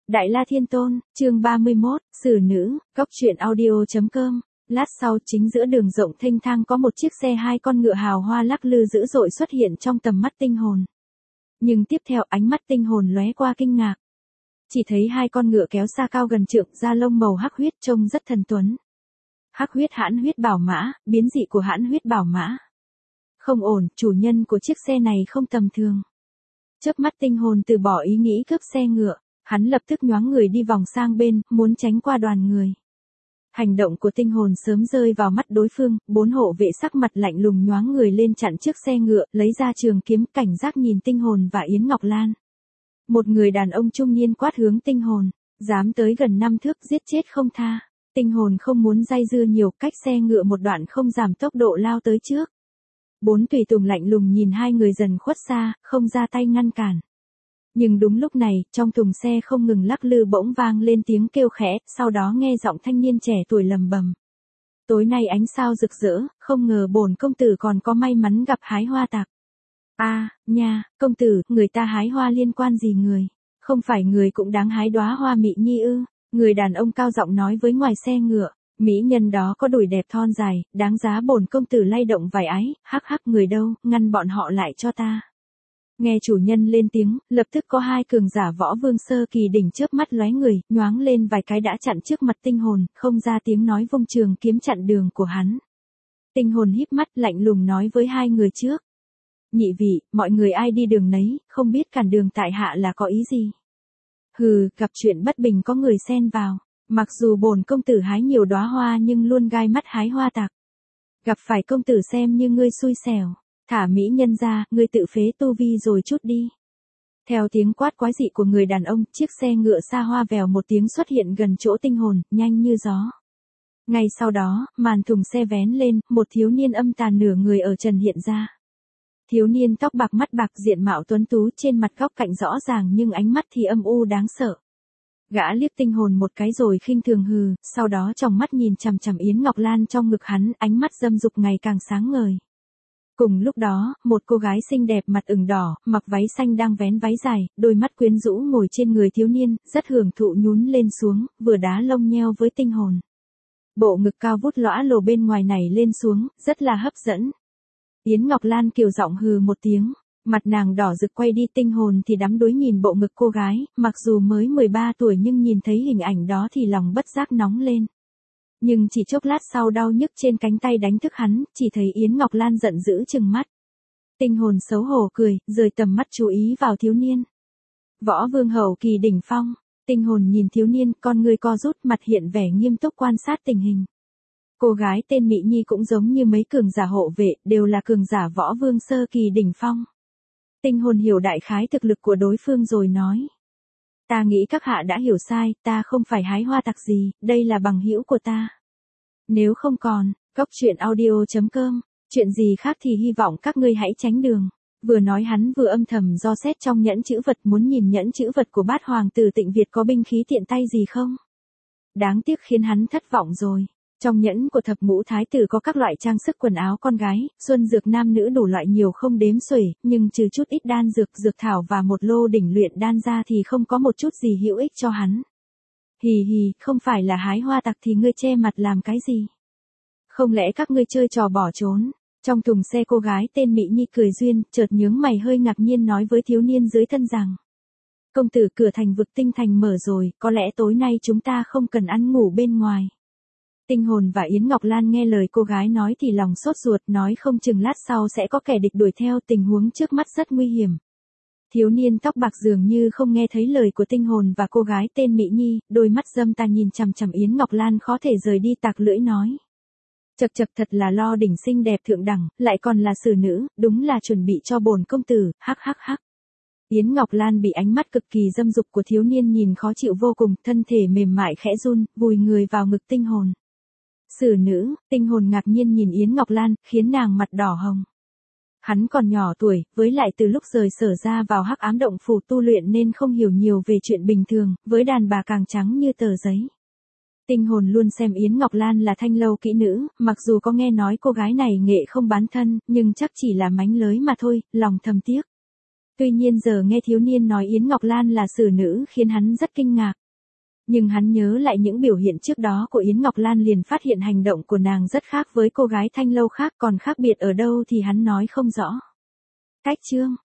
Đại La Thiên Tôn, chương 31, Sử Nữ, Cóc truyện audio.com. Lát sau chính giữa đường rộng thênh thang có một chiếc xe hai con ngựa hào hoa lắc lư dữ dội xuất hiện trong tầm mắt Tinh Hồn. Nhưng tiếp theo ánh mắt Tinh Hồn lóe qua kinh ngạc. Chỉ thấy hai con ngựa kéo xa cao gần trượng, da lông màu hắc huyết trông rất thần tuấn. Hắc huyết hãn huyết bảo mã, biến dị của hãn huyết bảo mã. Không ổn, chủ nhân của chiếc xe này không tầm thường. Chớp mắt Tinh Hồn từ bỏ ý nghĩ cướp xe ngựa. Hắn lập tức nhoáng người đi vòng sang bên, muốn tránh qua đoàn người. Hành động của Tinh Hồn sớm rơi vào mắt đối phương, bốn hộ vệ sắc mặt lạnh lùng nhoáng người lên chặn trước xe ngựa, lấy ra trường kiếm cảnh giác nhìn Tinh Hồn và Yến Ngọc Lan. Một người đàn ông trung niên quát hướng Tinh Hồn, dám tới gần 5 thước giết chết không tha. Tinh Hồn không muốn dây dưa nhiều, cách xe ngựa một đoạn không giảm tốc độ lao tới trước. Bốn tùy tùng lạnh lùng nhìn hai người dần khuất xa, không ra tay ngăn cản. Nhưng đúng lúc này, trong thùng xe không ngừng lắc lư bỗng vang lên tiếng kêu khẽ, sau đó nghe giọng thanh niên trẻ tuổi lầm bầm. Tối nay ánh sao rực rỡ, không ngờ bổn công tử còn có may mắn gặp hái hoa tặc. Nha, công tử, người ta hái hoa liên quan gì người? Không phải người cũng đáng hái đóa hoa mị nhi ư? Người đàn ông cao giọng nói với ngoài xe ngựa, mỹ nhân đó có đùi đẹp thon dài, đáng giá bổn công tử lay động vài ái, hắc hắc người đâu, ngăn bọn họ lại cho ta. Nghe chủ nhân lên tiếng, lập tức có hai cường giả võ vương sơ kỳ đỉnh chớp mắt lóe người, nhoáng lên vài cái đã chặn trước mặt Tinh Hồn, không ra tiếng nói vung trường kiếm chặn đường của hắn. Tinh Hồn híp mắt lạnh lùng nói với hai người trước. Nhị vị, mọi người ai đi đường nấy, không biết cản đường tại hạ là có ý gì. Hừ, gặp chuyện bất bình có người xen vào, mặc dù bổn công tử hái nhiều đóa hoa nhưng luôn gai mắt hái hoa tặc. Gặp phải công tử xem như ngươi xui xẻo. Thả mỹ nhân ra, ngươi tự phế tu vi rồi chút đi. Theo tiếng quát quái dị của người đàn ông, chiếc xe ngựa xa hoa vèo một tiếng xuất hiện gần chỗ Tinh Hồn, nhanh như gió. Ngay sau đó, màn thùng xe vén lên, một thiếu niên âm tàn nửa người ở trần hiện ra. Thiếu niên tóc bạc mắt bạc diện mạo tuấn tú trên mặt góc cạnh rõ ràng nhưng ánh mắt thì âm u đáng sợ. Gã liếc Tinh Hồn một cái rồi khinh thường hừ, sau đó tròng mắt nhìn chằm chằm Yến Ngọc Lan trong ngực hắn, ánh mắt dâm dục ngày càng sáng ngời. Cùng lúc đó, một cô gái xinh đẹp mặt ửng đỏ, mặc váy xanh đang vén váy dài, đôi mắt quyến rũ ngồi trên người thiếu niên, rất hưởng thụ nhún lên xuống, vừa đá lông nheo với Tinh Hồn. Bộ ngực cao vút lõa lồ bên ngoài này lên xuống, rất là hấp dẫn. Yến Ngọc Lan kiều giọng hừ một tiếng, mặt nàng đỏ rực quay đi. Tinh Hồn thì đắm đuối nhìn bộ ngực cô gái, mặc dù mới 13 tuổi nhưng nhìn thấy hình ảnh đó thì lòng bất giác nóng lên. Nhưng chỉ chốc lát sau đau nhức trên cánh tay đánh thức hắn, chỉ thấy Yến Ngọc Lan giận dữ trừng mắt. Tinh Hồn xấu hổ cười, rời tầm mắt chú ý vào thiếu niên. Võ vương hậu kỳ đỉnh phong, Tinh Hồn nhìn thiếu niên, con người co rút, mặt hiện vẻ nghiêm túc quan sát tình hình. Cô gái tên Mỹ Nhi cũng giống như mấy cường giả hộ vệ, đều là cường giả võ vương sơ kỳ đỉnh phong. Tinh Hồn hiểu đại khái thực lực của đối phương rồi nói. Ta nghĩ các hạ đã hiểu sai, ta không phải hái hoa tặc gì, đây là bằng hữu của ta. Nếu không còn, Cóc truyện audio.com, chuyện gì khác thì hy vọng các ngươi hãy tránh đường. Vừa nói hắn vừa âm thầm do xét trong nhẫn chữ vật, muốn nhìn nhẫn chữ vật của bát hoàng tử Tịnh Việt có binh khí tiện tay gì không. Đáng tiếc khiến hắn thất vọng rồi. Trong nhẫn của thập ngũ thái tử có các loại trang sức quần áo con gái, xuân dược nam nữ đủ loại nhiều không đếm xuể, nhưng trừ chút ít đan dược, dược thảo và một lô đỉnh luyện đan ra thì không có một chút gì hữu ích cho hắn. Hì hì, không phải là hái hoa tặc thì ngươi che mặt làm cái gì? Không lẽ các ngươi chơi trò bỏ trốn? Trong thùng xe cô gái tên Mỹ Nhi cười duyên, chợt nhướng mày hơi ngạc nhiên nói với thiếu niên dưới thân rằng. Công tử, cửa thành vực tinh thành mở rồi, có lẽ tối nay chúng ta không cần ăn ngủ bên ngoài. Tinh Hồn và Yến Ngọc Lan nghe lời cô gái nói thì lòng sốt ruột, nói không chừng lát sau sẽ có kẻ địch đuổi theo, tình huống trước mắt rất nguy hiểm. Thiếu niên tóc bạc dường như không nghe thấy lời của Tinh Hồn và cô gái tên Mỹ Nhi, đôi mắt dâm tà nhìn chằm chằm Yến Ngọc Lan khó thể rời đi, tạc lưỡi nói. Chậc chậc, thật là lo đỉnh xinh đẹp thượng đẳng, lại còn là sử nữ, đúng là chuẩn bị cho bổn công tử, hắc hắc hắc. Yến Ngọc Lan bị ánh mắt cực kỳ dâm dục của thiếu niên nhìn khó chịu vô cùng, thân thể mềm mại khẽ run, vùi người vào ngực Tinh Hồn. Sử nữ, Tinh Hồn ngạc nhiên nhìn Yến Ngọc Lan, khiến nàng mặt đỏ hồng. Hắn còn nhỏ tuổi, với lại từ lúc rời Sở ra vào hắc ám động phủ tu luyện nên không hiểu nhiều về chuyện bình thường, với đàn bà càng trắng như tờ giấy. Tinh Hồn luôn xem Yến Ngọc Lan là thanh lâu kỹ nữ, mặc dù có nghe nói cô gái này nghệ không bán thân, nhưng chắc chỉ là mánh lới mà thôi, lòng thầm tiếc. Tuy nhiên giờ nghe thiếu niên nói Yến Ngọc Lan là xử nữ khiến hắn rất kinh ngạc. Nhưng hắn nhớ lại những biểu hiện trước đó của Yến Ngọc Lan liền phát hiện hành động của nàng rất khác với cô gái thanh lâu khác, còn khác biệt ở đâu thì hắn nói không rõ. Cách chương